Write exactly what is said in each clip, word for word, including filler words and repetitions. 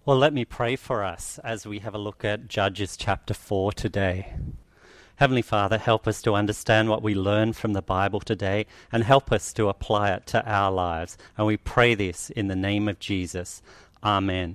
Well, let me pray for us as we have a look at Judges chapter four today. Heavenly Father, help us to understand what we learn from the Bible today and help us to apply it to our lives. And we pray this in the name of Jesus. Amen.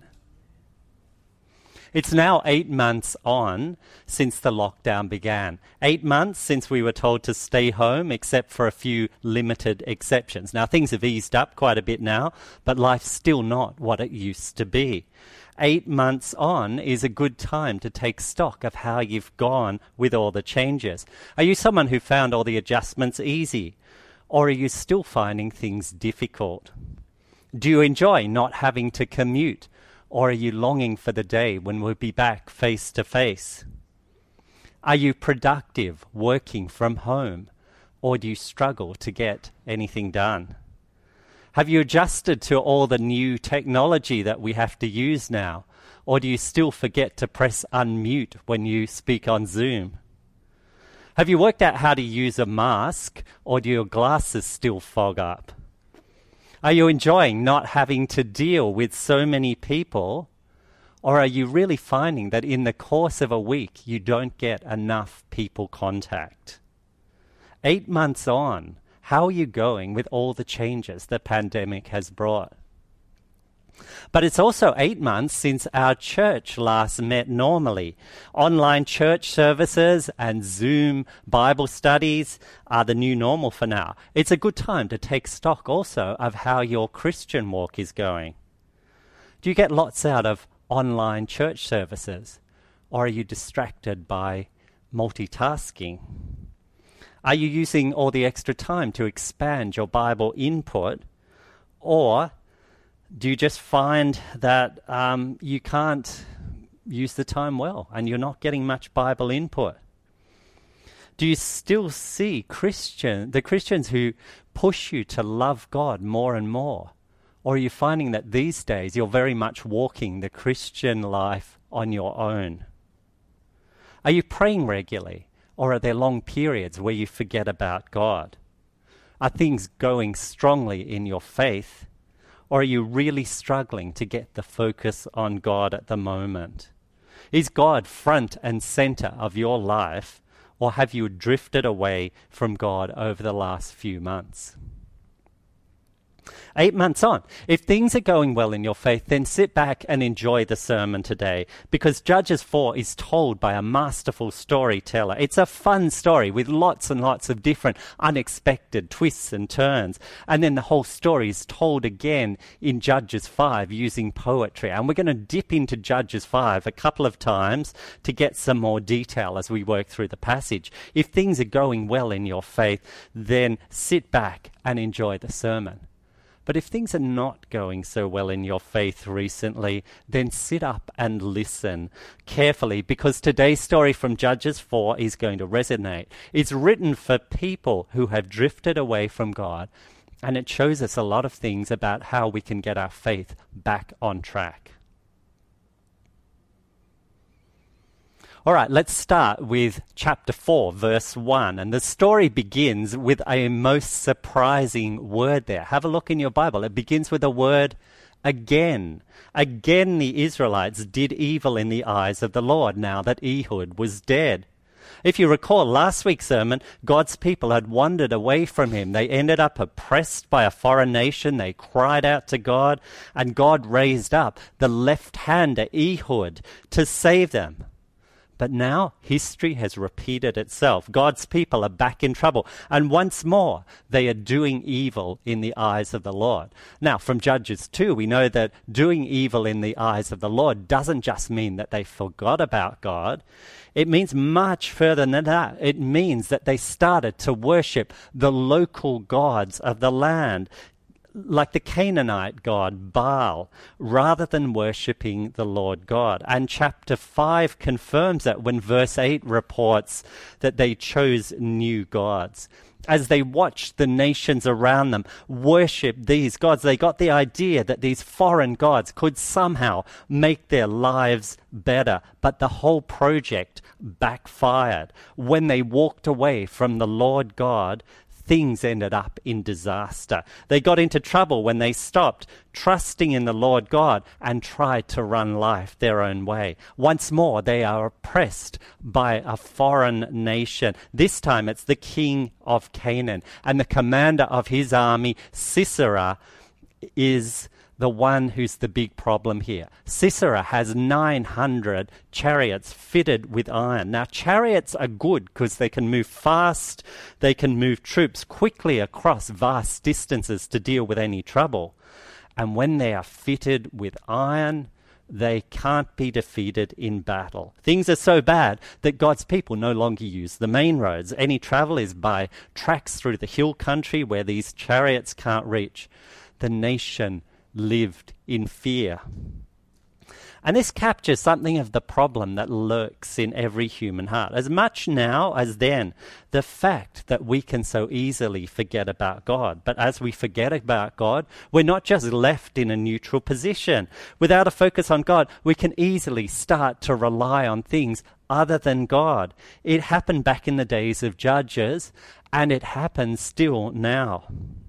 It's now eight months on since the lockdown began. Eight months since we were told to stay home, except for a few limited exceptions. Now, things have eased up quite a bit now, but life's still not what it used to be. Eight months on is a good time to take stock of how you've gone with all the changes. Are you someone who found all the adjustments easy? Or are you still finding things difficult? Do you enjoy not having to commute? Or are you longing for the day when we'll be back face to face? Are you productive working from home? Or do you struggle to get anything done? Have you adjusted to all the new technology that we have to use now? Or do you still forget to press unmute when you speak on Zoom? Have you worked out how to use a mask, or do your glasses still fog up? Are you enjoying not having to deal with so many people? Or are you really finding that in the course of a week you don't get enough people contact? Eight months on, how are you going with all the changes the pandemic has brought? But it's also eight months since our church last met normally. Online church services and Zoom Bible studies are the new normal for now. It's a good time to take stock also of how your Christian walk is going. Do you get lots out of online church services? Or are you distracted by multitasking? Are you using all the extra time to expand your Bible input? Or do you just find that um, you can't use the time well and you're not getting much Bible input? Do you still see Christian, the Christians who push you to love God more and more? Or are you finding that these days you're very much walking the Christian life on your own? Are you praying regularly? Or are there long periods where you forget about God? Are things going strongly in your faith? Or are you really struggling to get the focus on God at the moment? Is God front and center of your life, or have you drifted away from God over the last few months? Eight months on. If things are going well in your faith, then sit back and enjoy the sermon today, because Judges four is told by a masterful storyteller. It's a fun story with lots and lots of different unexpected twists and turns. And then the whole story is told again in Judges five using poetry. And we're going to dip into Judges five a couple of times to get some more detail as we work through the passage. If things are going well in your faith, then sit back and enjoy the sermon. But if things are not going so well in your faith recently, then sit up and listen carefully, because today's story from Judges four is going to resonate. It's written for people who have drifted away from God, and it shows us a lot of things about how we can get our faith back on track. All right, let's start with chapter four, verse one. And the story begins with a most surprising word there. Have a look in your Bible. It begins with the word again. Again, the Israelites did evil in the eyes of the Lord now that Ehud was dead. If you recall last week's sermon, God's people had wandered away from him. They ended up oppressed by a foreign nation. They cried out to God, and God raised up the left-hander Ehud to save them. But now history has repeated itself. God's people are back in trouble. And once more, they are doing evil in the eyes of the Lord. Now, from Judges two, we know that doing evil in the eyes of the Lord doesn't just mean that they forgot about God. It means much further than that. It means that they started to worship the local gods of the land, like the Canaanite god Baal, rather than worshipping the Lord God. And chapter five confirms that when verse eight reports that they chose new gods. As they watched the nations around them worship these gods, they got the idea that these foreign gods could somehow make their lives better. But the whole project backfired. When they walked away from the Lord God, things ended up in disaster. They got into trouble when they stopped trusting in the Lord God and tried to run life their own way. Once more, they are oppressed by a foreign nation. This time it's the king of Canaan, and the commander of his army, Sisera, is the one who's the big problem here. Sisera has nine hundred chariots fitted with iron. Now, chariots are good because they can move fast, they can move troops quickly across vast distances to deal with any trouble. And when they are fitted with iron, they can't be defeated in battle. Things are so bad that God's people no longer use the main roads. Any travel is by tracks through the hill country where these chariots can't reach. The nation lived in fear. And this captures something of the problem that lurks in every human heart. As much now as then, the fact that we can so easily forget about God. But as we forget about God, we're not just left in a neutral position. Without a focus on God, we can easily start to rely on things other than God. It happened back in the days of Judges, and it happens still now.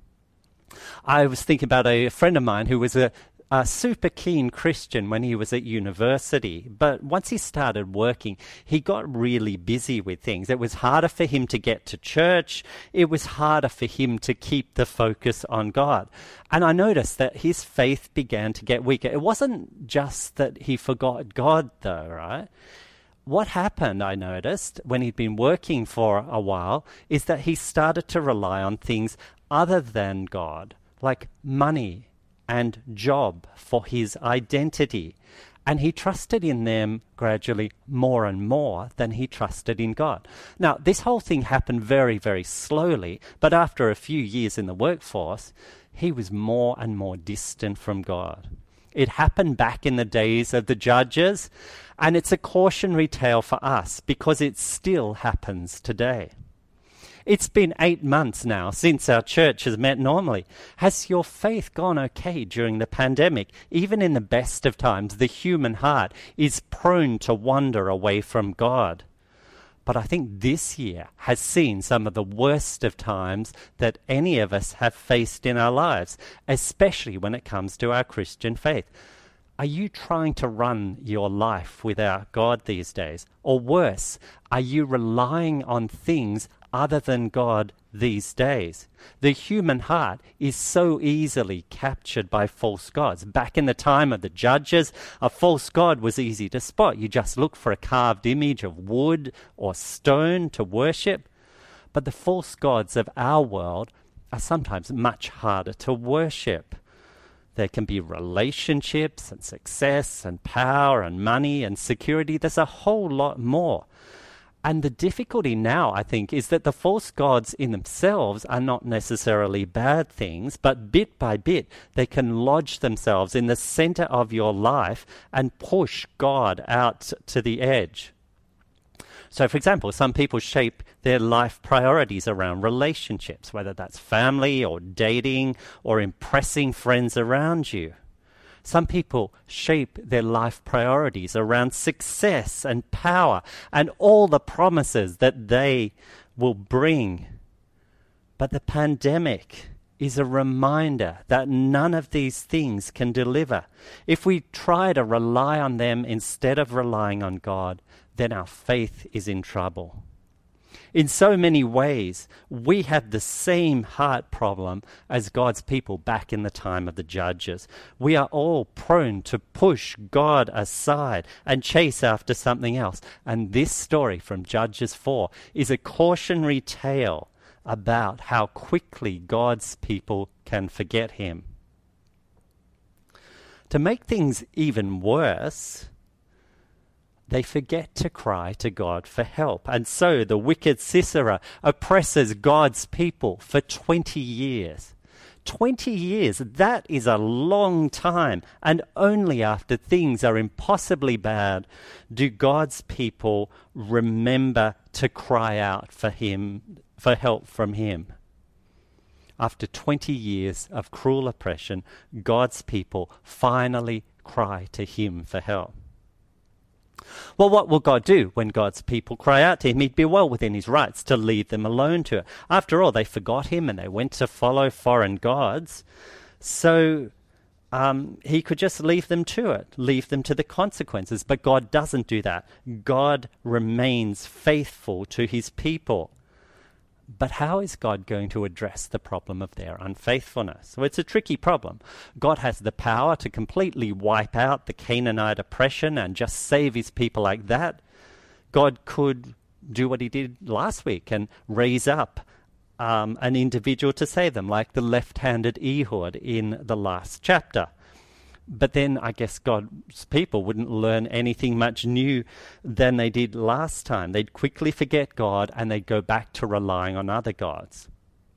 I was thinking about a friend of mine who was a, a super keen Christian when he was at university, but once he started working, he got really busy with things. It was harder for him to get to church. It was harder for him to keep the focus on God. And I noticed that his faith began to get weaker. It wasn't just that he forgot God, though, right? What happened, I noticed, when he'd been working for a while, is that he started to rely on things other than God, like money and job for his identity. And he trusted in them gradually more and more than he trusted in God. Now, this whole thing happened very, very slowly, but after a few years in the workforce, he was more and more distant from God. It happened back in the days of the Judges, and it's a cautionary tale for us because it still happens today. It's been eight months now since our church has met normally. Has your faith gone okay during the pandemic? Even in the best of times, the human heart is prone to wander away from God. But I think this year has seen some of the worst of times that any of us have faced in our lives, especially when it comes to our Christian faith. Are you trying to run your life without God these days? Or worse, are you relying on things other than God these days? The human heart is so easily captured by false gods. Back in the time of the Judges, a false god was easy to spot. You just look for a carved image of wood or stone to worship. But the false gods of our world are sometimes much harder to worship. There can be relationships and success and power and money and security. There's a whole lot more. And the difficulty now, I think, is that the false gods in themselves are not necessarily bad things, but bit by bit, they can lodge themselves in the center of your life and push God out to the edge. So, for example, some people shape their life priorities around relationships, whether that's family or dating or impressing friends around you. Some people shape their life priorities around success and power and all the promises that they will bring. But the pandemic is a reminder that none of these things can deliver. If we try to rely on them instead of relying on God, then our faith is in trouble. In so many ways, we have the same heart problem as God's people back in the time of the Judges. We are all prone to push God aside and chase after something else. And this story from Judges four is a cautionary tale about how quickly God's people can forget him. To make things even worse, they forget to cry to God for help. And so the wicked Sisera oppresses God's people for twenty years. twenty years, that is a long time. And only after things are impossibly bad do God's people remember to cry out for him, for help from him. After twenty years of cruel oppression, God's people finally cry to him for help. Well, what will God do when God's people cry out to him? He'd be well within his rights to leave them alone to it. After all, they forgot him and they went to follow foreign gods. So um, he could just leave them to it, leave them to the consequences. But God doesn't do that. God remains faithful to his people. But how is God going to address the problem of their unfaithfulness? So it's a tricky problem. God has the power to completely wipe out the Canaanite oppression and just save his people like that. God could do what he did last week and raise up um, an individual to save them, like the left-handed Ehud in the last chapter. But then I guess God's people wouldn't learn anything much new than they did last time. They'd quickly forget God and they'd go back to relying on other gods.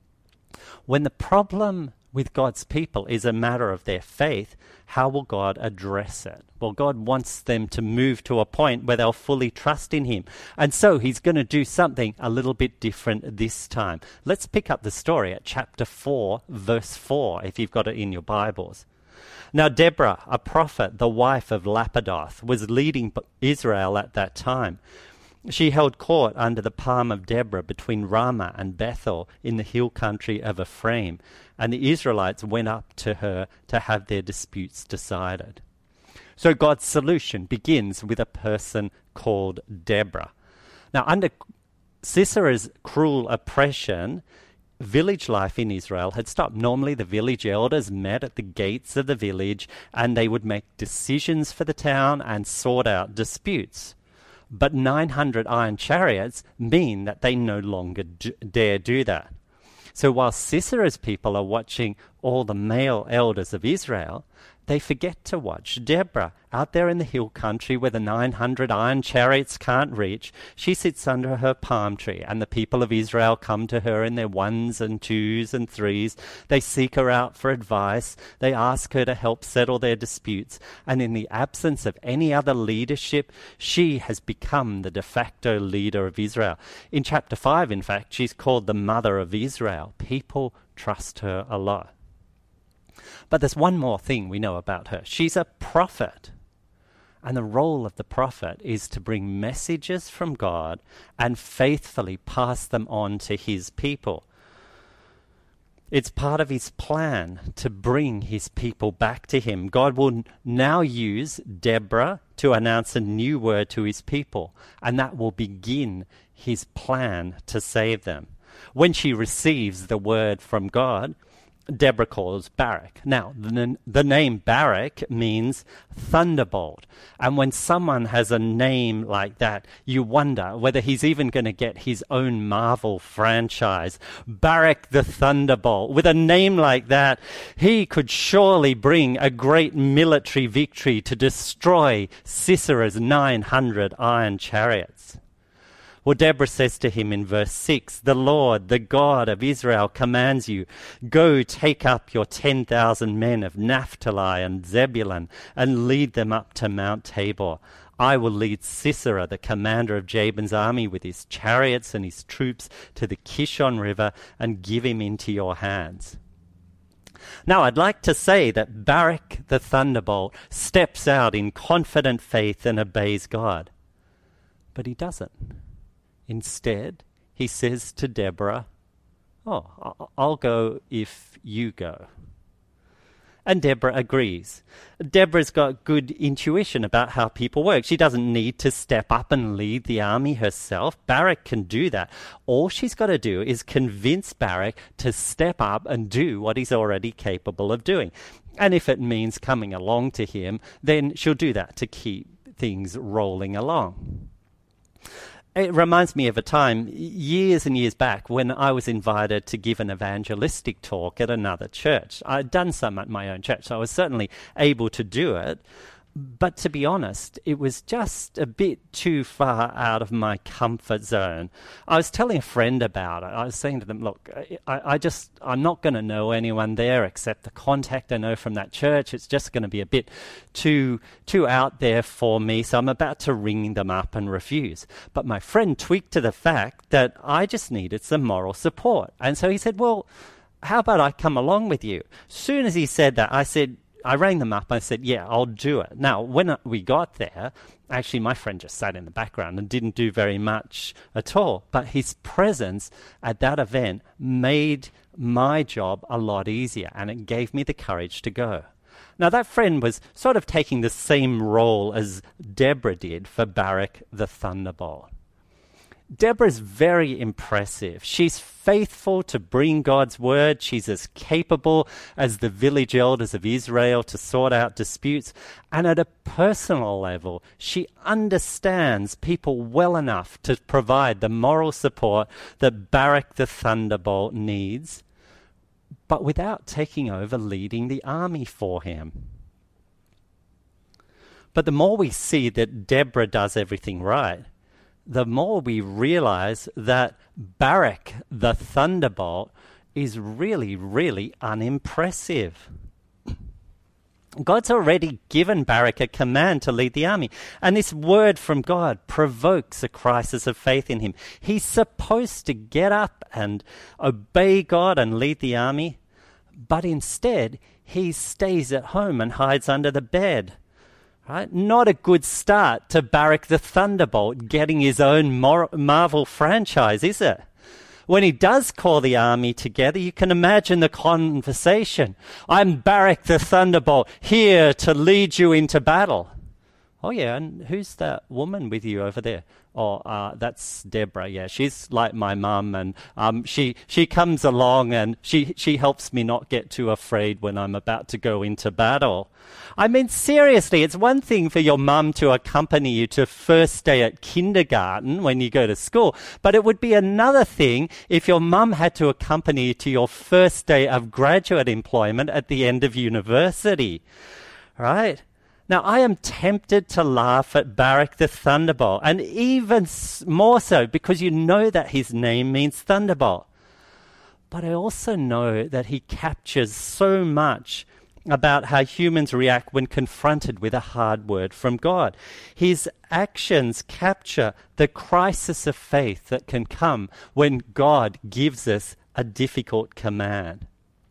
When the problem with God's people is a matter of their faith, how will God address it? Well, God wants them to move to a point where they'll fully trust in him. And so he's going to do something a little bit different this time. Let's pick up the story at chapter four, verse four, if you've got it in your Bibles. Now Deborah, a prophet, the wife of Lapidoth, was leading Israel at that time. She held court under the palm of Deborah between Ramah and Bethel in the hill country of Ephraim, and the Israelites went up to her to have their disputes decided. So God's solution begins with a person called Deborah. Now, under Sisera's cruel oppression, village life in Israel had stopped. Normally the village elders met at the gates of the village and they would make decisions for the town and sort out disputes. But nine hundred iron chariots mean that they no longer d- dare do that. So while Sisera's people are watching all the male elders of Israel, they forget to watch Deborah out there in the hill country where the nine hundred iron chariots can't reach. She sits under her palm tree, and the people of Israel come to her in their ones and twos and threes. They seek her out for advice. They ask her to help settle their disputes. And in the absence of any other leadership, she has become the de facto leader of Israel. In chapter five, in fact, she's called the mother of Israel. People trust her a lot. But there's one more thing we know about her. She's a prophet. And the role of the prophet is to bring messages from God and faithfully pass them on to his people. It's part of his plan to bring his people back to him. God will now use Deborah to announce a new word to his people, and that will begin his plan to save them. When she receives the word from God, Deborah calls Barak. Now, the, the name Barak means thunderbolt. And when someone has a name like that, you wonder whether he's even going to get his own Marvel franchise. Barak the Thunderbolt. With a name like that, he could surely bring a great military victory to destroy Sisera's nine hundred iron chariots. Well, Deborah says to him in verse six, "The Lord, the God of Israel, commands you, go take up your ten thousand men of Naphtali and Zebulun and lead them up to Mount Tabor. I will lead Sisera, the commander of Jabin's army, with his chariots and his troops to the Kishon River and give him into your hands." Now, I'd like to say that Barak the Thunderbolt steps out in confident faith and obeys God. But he doesn't. Instead, he says to Deborah, "Oh, I'll go if you go." And Deborah agrees. Deborah's got good intuition about how people work. She doesn't need to step up and lead the army herself. Barak can do that. All she's got to do is convince Barak to step up and do what he's already capable of doing. And if it means coming along to him, then she'll do that to keep things rolling along. It reminds me of a time years and years back when I was invited to give an evangelistic talk at another church. I'd done some at my own church, so I was certainly able to do it. But to be honest, it was just a bit too far out of my comfort zone. I was telling a friend about it. I was saying to them, look, I, I just, I'm not going to know anyone there except the contact I know from that church. It's just going to be a bit too, too out there for me. So I'm about to ring them up and refuse. But my friend tweaked to the fact that I just needed some moral support. And so he said, well, how about I come along with you? Soon as he said that, I said, I rang them up. I said, yeah, I'll do it. Now, when we got there, actually my friend just sat in the background and didn't do very much at all. But his presence at that event made my job a lot easier, and it gave me the courage to go. Now, that friend was sort of taking the same role as Deborah did for Barak the Thunderbolt. Deborah's very impressive. She's faithful to bring God's word. She's as capable as the village elders of Israel to sort out disputes. And at a personal level, she understands people well enough to provide the moral support that Barak the Thunderbolt needs, but without taking over leading the army for him. But the more we see that Deborah does everything right, the more we realize that Barak the Thunderbolt is really, really unimpressive. God's already given Barak a command to lead the army, and this word from God provokes a crisis of faith in him. He's supposed to get up and obey God and lead the army, but instead he stays at home and hides under the bed. Right? Not a good start to Barak the Thunderbolt getting his own Mar- Marvel franchise, is it? When he does call the army together, you can imagine the conversation. I'm Barak the Thunderbolt, here to lead you into battle. Oh yeah, and who's that woman with you over there? Oh, uh, that's Deborah. Yeah, she's like my mum, and um, she she comes along and she she helps me not get too afraid when I'm about to go into battle. I mean, seriously, it's one thing for your mum to accompany you to first day at kindergarten when you go to school, but it would be another thing if your mum had to accompany you to your first day of graduate employment at the end of university, right? Now, I am tempted to laugh at Barak the Thunderbolt, and even more so because you know that his name means thunderbolt. But I also know that he captures so much about how humans react when confronted with a hard word from God. His actions capture the crisis of faith that can come when God gives us a difficult command.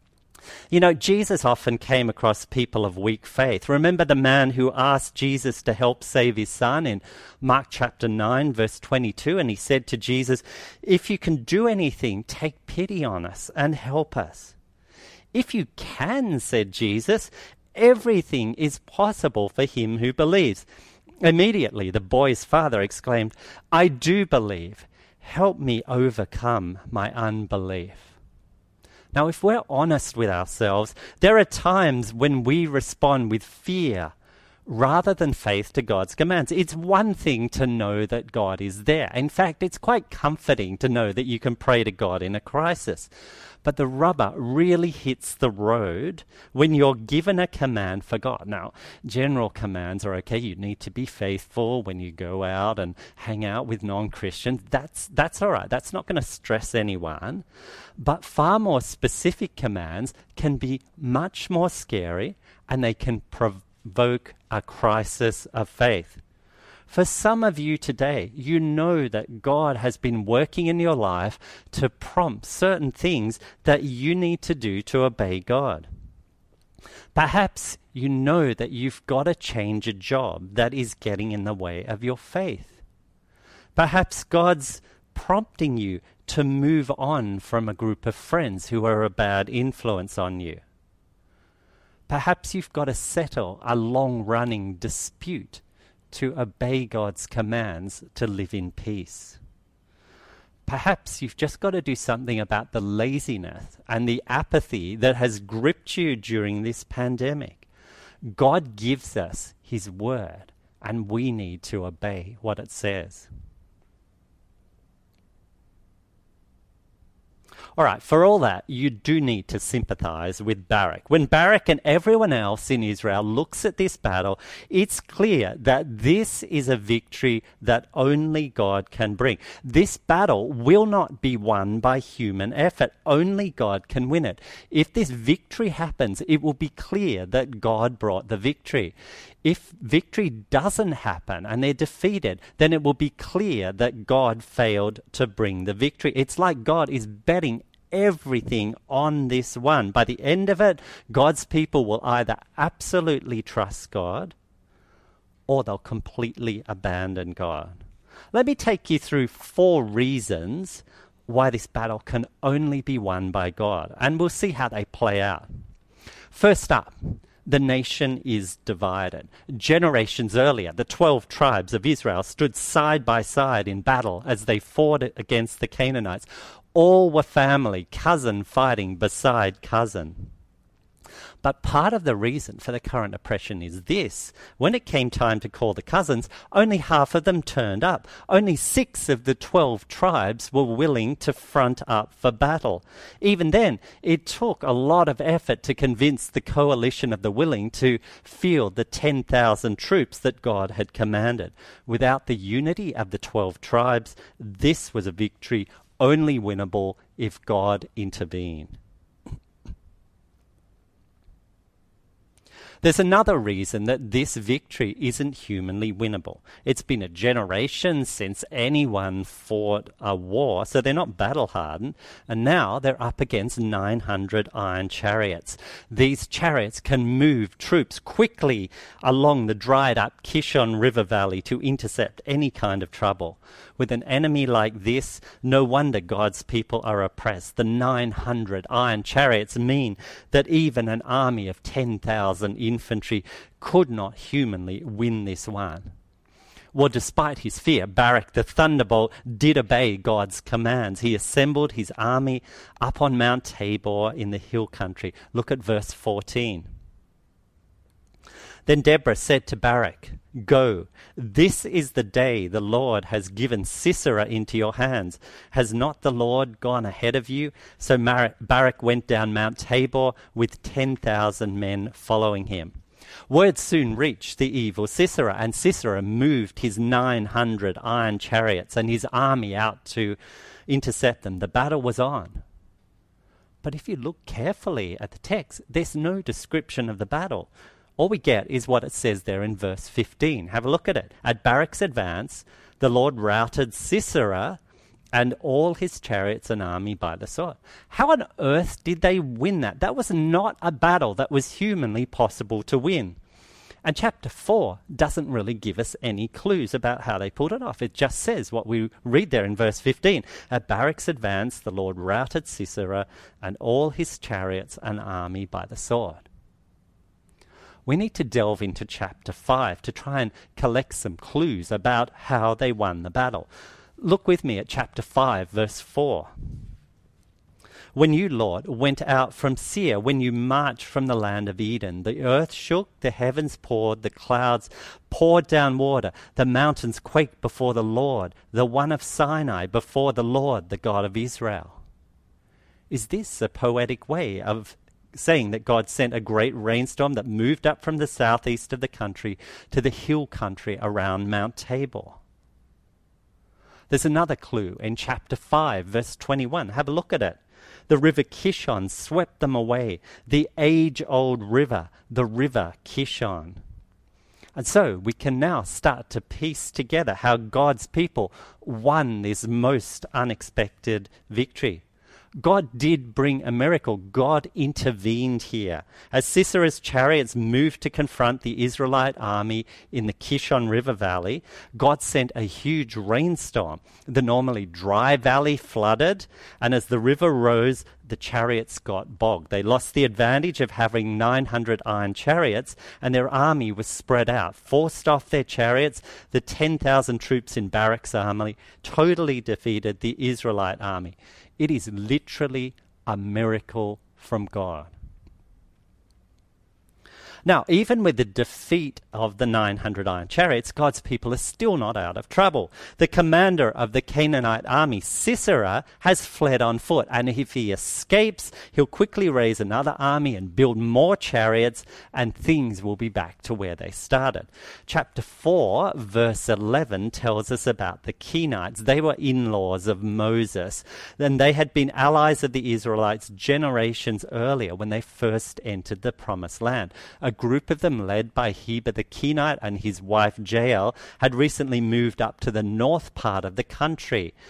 You know, Jesus often came across people of weak faith. Remember the man who asked Jesus to help save his son in Mark chapter nine, verse twenty-two, and he said to Jesus, "If you can do anything, take pity on us and help us." "If you can," said Jesus, "everything is possible for him who believes." Immediately, the boy's father exclaimed, "I do believe. Help me overcome my unbelief." Now, if we're honest with ourselves, there are times when we respond with fear rather than faith to God's commands. It's one thing to know that God is there. In fact, it's quite comforting to know that you can pray to God in a crisis. But the rubber really hits the road when you're given a command for God. Now, general commands are okay. You need to be faithful when you go out and hang out with non-Christians. That's, that's all right. That's not going to stress anyone. But far more specific commands can be much more scary, and they can provoke a crisis of faith. For some of you today, you know that God has been working in your life to prompt certain things that you need to do to obey God. Perhaps you know that you've got to change a job that is getting in the way of your faith. Perhaps God's prompting you to move on from a group of friends who are a bad influence on you. Perhaps you've got to settle a long-running dispute to obey God's commands to live in peace. Perhaps you've just got to do something about the laziness and the apathy that has gripped you during this pandemic. God gives us his word, and we need to obey what it says. All right, for all that, you do need to sympathize with Barak. When Barak and everyone else in Israel looks at this battle, it's clear that this is a victory that only God can bring. This battle will not be won by human effort. Only God can win it. If this victory happens, it will be clear that God brought the victory. If victory doesn't happen and they're defeated, then it will be clear that God failed to bring the victory. It's like God is betting everything on this one. By the end of it, God's people will either absolutely trust God or they'll completely abandon God. Let me take you through four reasons why this battle can only be won by God, and we'll see how they play out. First up, the nation is divided. Generations earlier, the twelve tribes of Israel stood side by side in battle as they fought against the Canaanites. All were family, cousin fighting beside cousin. But part of the reason for the current oppression is this. When it came time to call the cousins, only half of them turned up. Only six of the twelve tribes were willing to front up for battle. Even then, it took a lot of effort to convince the coalition of the willing to field the ten thousand troops that God had commanded. Without the unity of the twelve tribes, this was a victory only winnable if God intervened. There's another reason that this victory isn't humanly winnable. It's been a generation since anyone fought a war, so they're not battle-hardened, and now they're up against nine hundred iron chariots. These chariots can move troops quickly along the dried-up Kishon River Valley to intercept any kind of trouble. With an enemy like this, no wonder God's people are oppressed. The nine hundred iron chariots mean that even an army of ten thousand infantry could not humanly win this one. Well, despite his fear, Barak the thunderbolt did obey God's commands. He assembled his army up on Mount Tabor in the hill country. Look at verse fourteen. Then Deborah said to Barak, "Go, this is the day the Lord has given Sisera into your hands. Has not the Lord gone ahead of you?" So Mar- Barak went down Mount Tabor with ten thousand men following him. Word soon reached the evil Sisera, and Sisera moved his nine hundred iron chariots and his army out to intercept them. The battle was on. But if you look carefully at the text, there's no description of the battle. All we get is what it says there in verse fifteen. Have a look at it. At Barak's advance, the Lord routed Sisera and all his chariots and army by the sword. How on earth did they win that? That was not a battle that was humanly possible to win. And chapter four doesn't really give us any clues about how they pulled it off. It just says what we read there in verse fifteen. At Barak's advance, the Lord routed Sisera and all his chariots and army by the sword. We need to delve into chapter five to try and collect some clues about how they won the battle. Look with me at chapter five, verse four. When you, Lord, went out from Seir, when you marched from the land of Eden, the earth shook, the heavens poured, the clouds poured down water, the mountains quaked before the Lord, the one of Sinai, before the Lord, the God of Israel. Is this a poetic way of saying that God sent a great rainstorm that moved up from the southeast of the country to the hill country around Mount Tabor? There's another clue in chapter five, verse twenty-one. Have a look at it. The river Kishon swept them away, the age-old river, the river Kishon. And so we can now start to piece together how God's people won this most unexpected victory. God did bring a miracle. God intervened here. As Sisera's chariots moved to confront the Israelite army in the Kishon River Valley, God sent a huge rainstorm. The normally dry valley flooded, and as the river rose, the chariots got bogged. They lost the advantage of having nine hundred iron chariots, and their army was spread out. Forced off their chariots, the ten thousand troops in Barak's army totally defeated the Israelite army. It is literally a miracle from God. Now, even with the defeat of the nine hundred iron chariots, God's people are still not out of trouble. The commander of the Canaanite army, Sisera, has fled on foot, and if he escapes, he'll quickly raise another army and build more chariots, and things will be back to where they started. Chapter four, verse eleven, tells us about the Kenites. They were in-laws of Moses, and they had been allies of the Israelites generations earlier when they first entered the Promised Land. A group of them, led by Heber the Kenite and his wife Jael, had recently moved up to the north part of the country.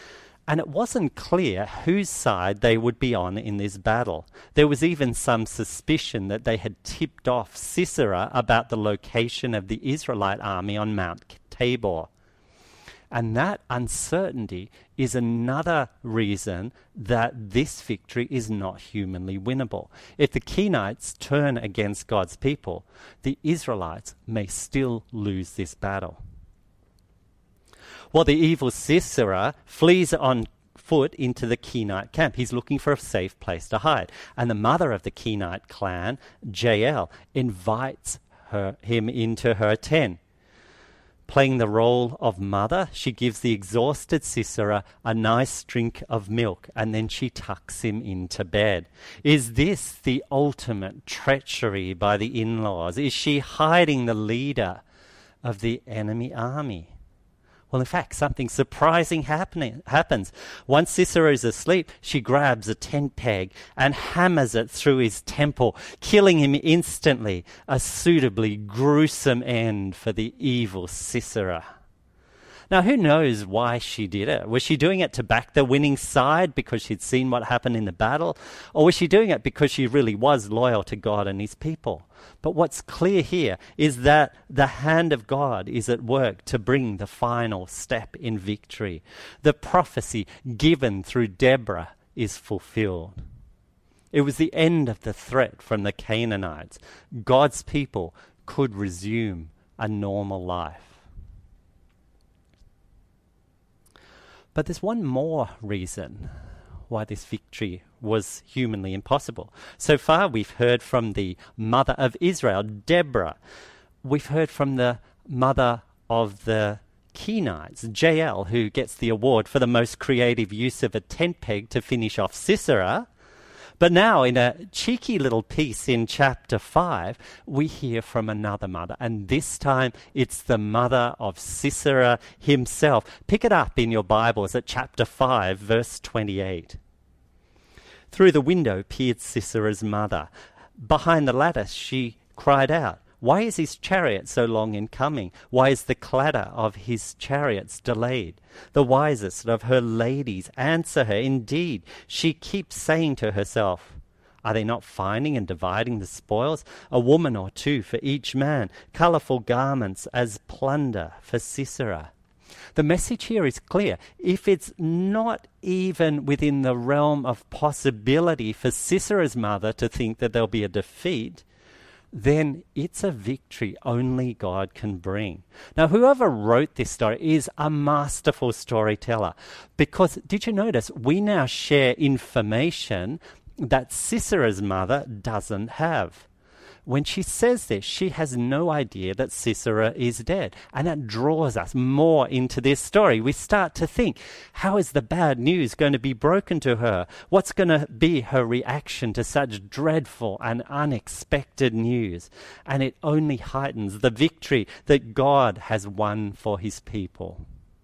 And it wasn't clear whose side they would be on in this battle. There was even some suspicion that they had tipped off Sisera about the location of the Israelite army on Mount Tabor. And that uncertainty is another reason that this victory is not humanly winnable. If the Kenites turn against God's people, the Israelites may still lose this battle. Well, the evil Sisera flees on foot into the Kenite camp. He's looking for a safe place to hide. And the mother of the Kenite clan, Jael, invites her, him into her tent. Playing the role of mother, she gives the exhausted Sisera a nice drink of milk, and then she tucks him into bed. Is this the ultimate treachery by the in-laws? Is she hiding the leader of the enemy army? Well, in fact, something surprising happening, happens. Once Sisera is asleep, she grabs a tent peg and hammers it through his temple, killing him instantly, a suitably gruesome end for the evil Sisera. Now, who knows why she did it? Was she doing it to back the winning side because she'd seen what happened in the battle? Or was she doing it because she really was loyal to God and his people? But what's clear here is that the hand of God is at work to bring the final step in victory. The prophecy given through Deborah is fulfilled. It was the end of the threat from the Canaanites. God's people could resume a normal life. But there's one more reason why this victory was humanly impossible. So far, we've heard from the mother of Israel, Deborah. We've heard from the mother of the Kenites, Jael, who gets the award for the most creative use of a tent peg to finish off Sisera. But now, in a cheeky little piece in chapter five, we hear from another mother, and this time it's the mother of Sisera himself. Pick it up in your Bibles at chapter five, verse twenty-eight. Through the window peered Sisera's mother. Behind the lattice she cried out, "Why is his chariot so long in coming? Why is the clatter of his chariots delayed?" The wisest of her ladies answer her. Indeed, she keeps saying to herself, "Are they not finding and dividing the spoils? A woman or two for each man, colourful garments as plunder for Sisera." The message here is clear. If it's not even within the realm of possibility for Sisera's mother to think that there'll be a defeat, then it's a victory only God can bring. Now, whoever wrote this story is a masterful storyteller, because did you notice we now share information that Sisera's mother doesn't have? When she says this, she has no idea that Sisera is dead. And that draws us more into this story. We start to think, how is the bad news going to be broken to her? What's going to be her reaction to such dreadful and unexpected news? And it only heightens the victory that God has won for his people.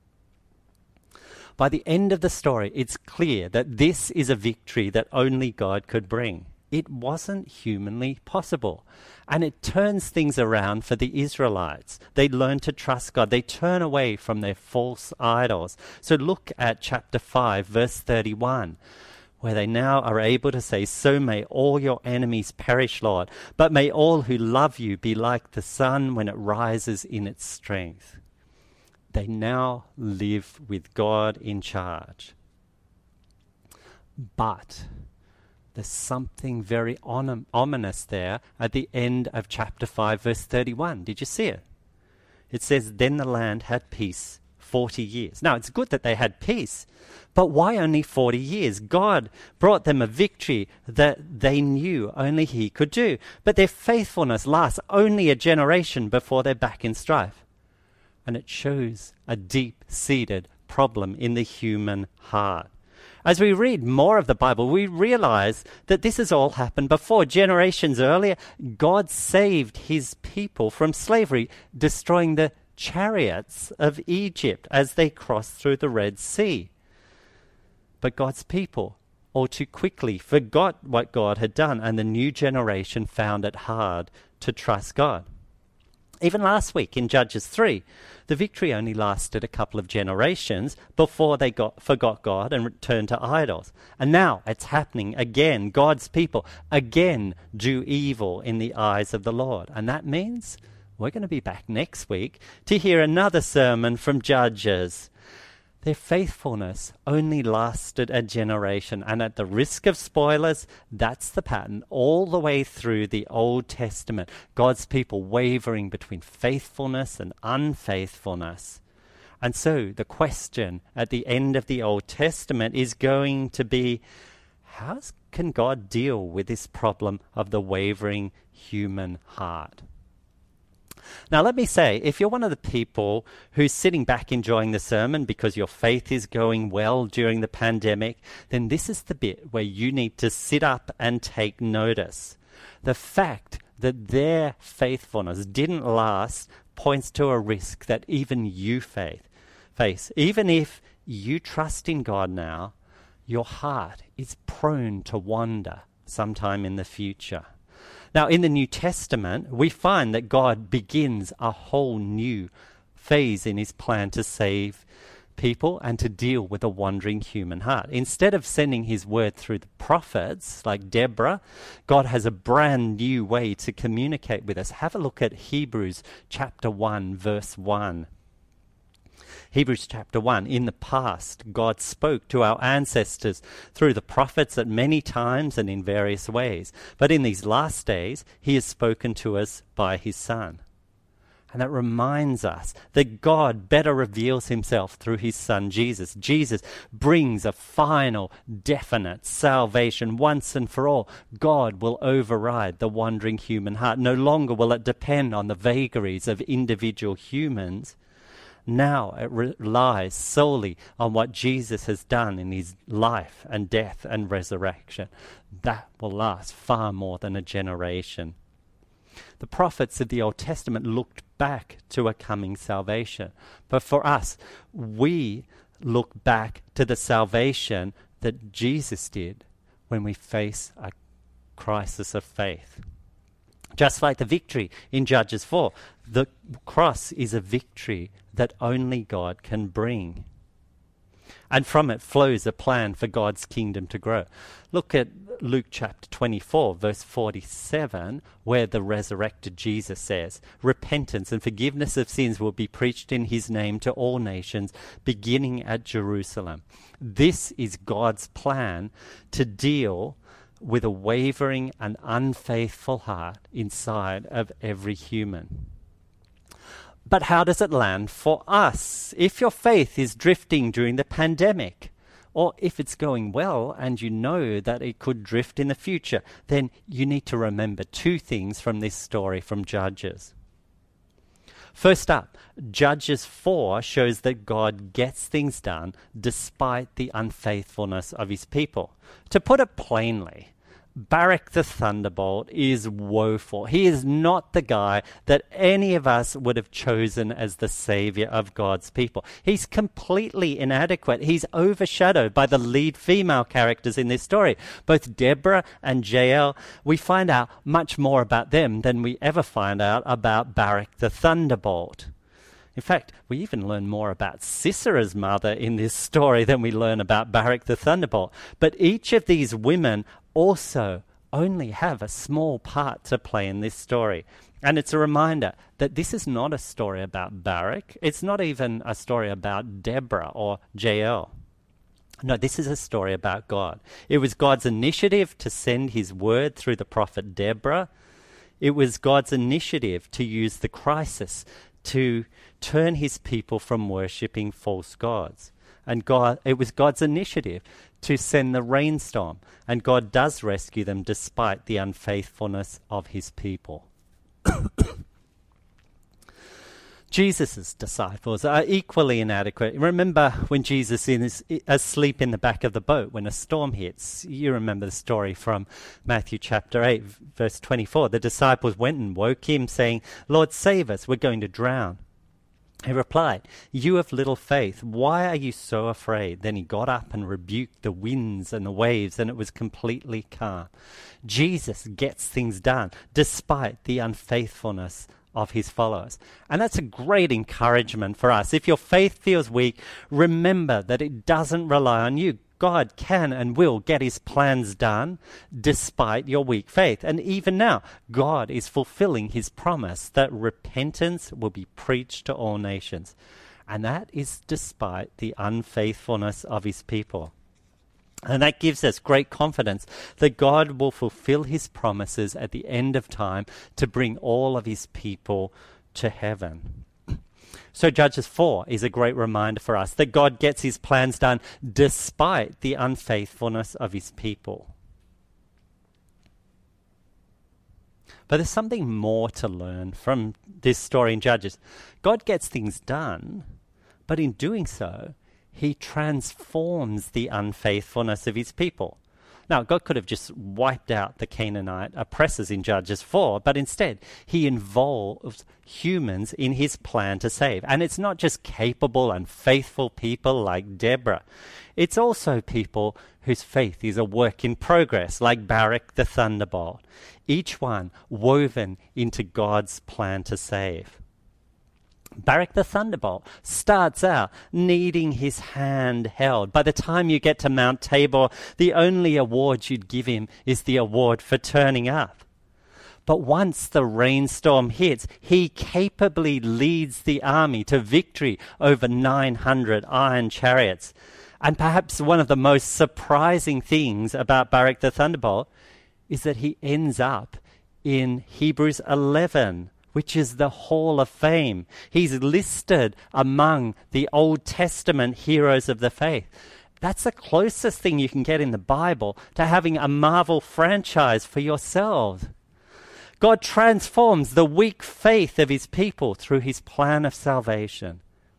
By the end of the story, it's clear that this is a victory that only God could bring. It wasn't humanly possible. And it turns things around for the Israelites. They learn to trust God. They turn away from their false idols. So look at chapter five, verse thirty-one, where they now are able to say, "So may all your enemies perish, Lord, but may all who love you be like the sun when it rises in its strength." They now live with God in charge. But there's something very om- ominous there at the end of chapter five, verse thirty-one. Did you see it? It says, "Then the land had peace forty years." Now, it's good that they had peace, but why only forty years? God brought them a victory that they knew only he could do. But their faithfulness lasts only a generation before they're back in strife. And it shows a deep-seated problem in the human heart. As we read more of the Bible, we realize that this has all happened before. Generations earlier, God saved his people from slavery, destroying the chariots of Egypt as they crossed through the Red Sea. But God's people all too quickly forgot what God had done, and the new generation found it hard to trust God. Even last week in Judges three, the victory only lasted a couple of generations before they got forgot God and returned to idols. And now it's happening again. God's people again do evil in the eyes of the Lord. And that means we're going to be back next week to hear another sermon from Judges. Their faithfulness only lasted a generation, and at the risk of spoilers, that's the pattern all the way through the Old Testament. God's people wavering between faithfulness and unfaithfulness. And so the question at the end of the Old Testament is going to be, how can God deal with this problem of the wavering human heart? Now, let me say, if you're one of the people who's sitting back enjoying the sermon because your faith is going well during the pandemic, then this is the bit where you need to sit up and take notice. The fact that their faithfulness didn't last points to a risk that even you faith, face. Even if you trust in God now, your heart is prone to wander sometime in the future. Now, in the New Testament, we find that God begins a whole new phase in his plan to save people and to deal with a wandering human heart. Instead of sending his word through the prophets like Deborah, God has a brand new way to communicate with us. Have a look at Hebrews chapter one, verse one. Hebrews chapter one, in the past, God spoke to our ancestors through the prophets at many times and in various ways. But in these last days, he has spoken to us by his Son. And that reminds us that God better reveals himself through his Son, Jesus. Jesus brings a final, definite salvation once and for all. God will override the wandering human heart. No longer will it depend on the vagaries of individual humans. Now it relies solely on what Jesus has done in his life and death and resurrection. That will last far more than a generation. The prophets of the Old Testament looked back to a coming salvation. But for us, we look back to the salvation that Jesus did when we face a crisis of faith. Just like the victory in Judges four, the cross is a victory that only God can bring. And from it flows a plan for God's kingdom to grow. Look at Luke chapter twenty-four, verse forty-seven, where the resurrected Jesus says, "Repentance and forgiveness of sins will be preached in his name to all nations, beginning at Jerusalem." This is God's plan to deal with a wavering and unfaithful heart inside of every human. But how does it land for us? If your faith is drifting during the pandemic, or if it's going well and you know that it could drift in the future, then you need to remember two things from this story from Judges. First up, Judges four shows that God gets things done despite the unfaithfulness of his people. To put it plainly, Barak the Thunderbolt is woeful. He is not the guy that any of us would have chosen as the savior of God's people. He's completely inadequate. He's overshadowed by the lead female characters in this story. Both Deborah and Jael, we find out much more about them than we ever find out about Barak the Thunderbolt. In fact, we even learn more about Sisera's mother in this story than we learn about Barak the Thunderbolt. But each of these women also only have a small part to play in this story. And it's a reminder that this is not a story about Barak. It's not even a story about Deborah or Jael. No, this is a story about God. It was God's initiative to send his word through the prophet Deborah. It was God's initiative to use the crisis to turn his people from worshipping false gods. And God, it was God's initiative to send the rainstorm. And God does rescue them despite the unfaithfulness of his people. Jesus' disciples are equally inadequate. Remember when Jesus is asleep in the back of the boat when a storm hits? You remember the story from Matthew chapter eight, verse twenty-four. The disciples went and woke him, saying, "Lord, save us, we're going to drown." He replied, "You of little faith, why are you so afraid?" Then he got up and rebuked the winds and the waves, and it was completely calm. Jesus gets things done despite the unfaithfulness of his followers. And that's a great encouragement for us. If your faith feels weak, remember that it doesn't rely on you. God can and will get his plans done despite your weak faith. And even now, God is fulfilling his promise that repentance will be preached to all nations. And that is despite the unfaithfulness of his people. And that gives us great confidence that God will fulfill his promises at the end of time to bring all of his people to heaven. So Judges four is a great reminder for us that God gets his plans done despite the unfaithfulness of his people. But there's something more to learn from this story in Judges. God gets things done, but in doing so, he transforms the unfaithfulness of his people. Now, God could have just wiped out the Canaanite oppressors in Judges four, but instead, he involves humans in his plan to save. And it's not just capable and faithful people like Deborah. It's also people whose faith is a work in progress, like Barak the thunderbolt. Each one woven into God's plan to save. Barak the thunderbolt starts out needing his hand held. By the time you get to Mount Tabor, the only award you'd give him is the award for turning up. But once the rainstorm hits, he capably leads the army to victory over nine hundred iron chariots. And perhaps one of the most surprising things about Barak the thunderbolt is that he ends up in Hebrews eleven, which is the Hall of Fame. He's listed among the Old Testament heroes of the faith. That's the closest thing you can get in the Bible to having a Marvel franchise for yourselves. God transforms the weak faith of his people through his plan of salvation.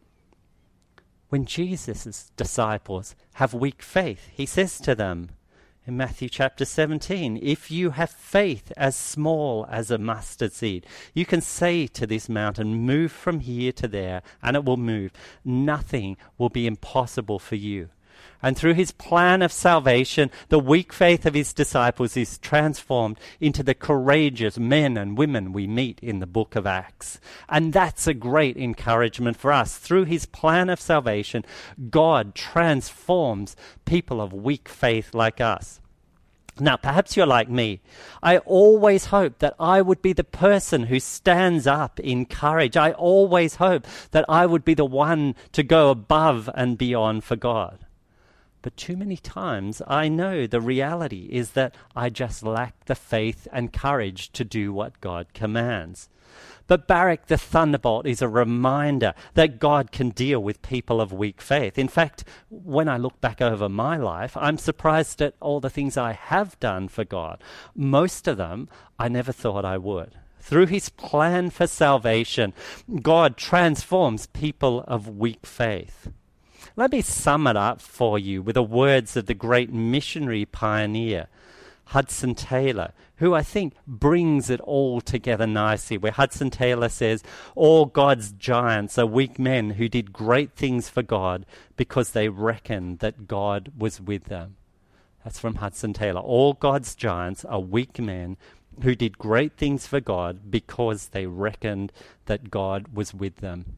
When Jesus' disciples have weak faith, he says to them, in Matthew chapter seventeen, if you have faith as small as a mustard seed, you can say to this mountain, move from here to there, and it will move. Nothing will be impossible for you. And through his plan of salvation, the weak faith of his disciples is transformed into the courageous men and women we meet in the book of Acts. And that's a great encouragement for us. Through his plan of salvation, God transforms people of weak faith like us. Now, perhaps you're like me. I always hoped that I would be the person who stands up in courage. I always hoped that I would be the one to go above and beyond for God. But too many times I know the reality is that I just lack the faith and courage to do what God commands. But Barak the thunderbolt is a reminder that God can deal with people of weak faith. In fact, when I look back over my life, I'm surprised at all the things I have done for God. Most of them I never thought I would. Through his plan for salvation, God transforms people of weak faith. Let me sum it up for you with the words of the great missionary pioneer, Hudson Taylor, who I think brings it all together nicely, where Hudson Taylor says, all God's giants are weak men who did great things for God because they reckoned that God was with them. That's from Hudson Taylor. All God's giants are weak men who did great things for God because they reckoned that God was with them.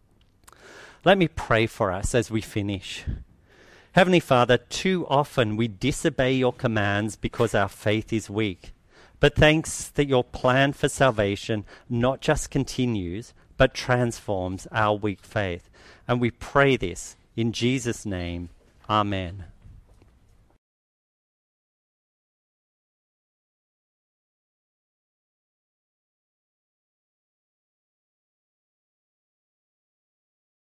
Let me pray for us as we finish. Heavenly Father, too often we disobey your commands because our faith is weak. But thanks that your plan for salvation not just continues, but transforms our weak faith. And we pray this in Jesus' name. Amen.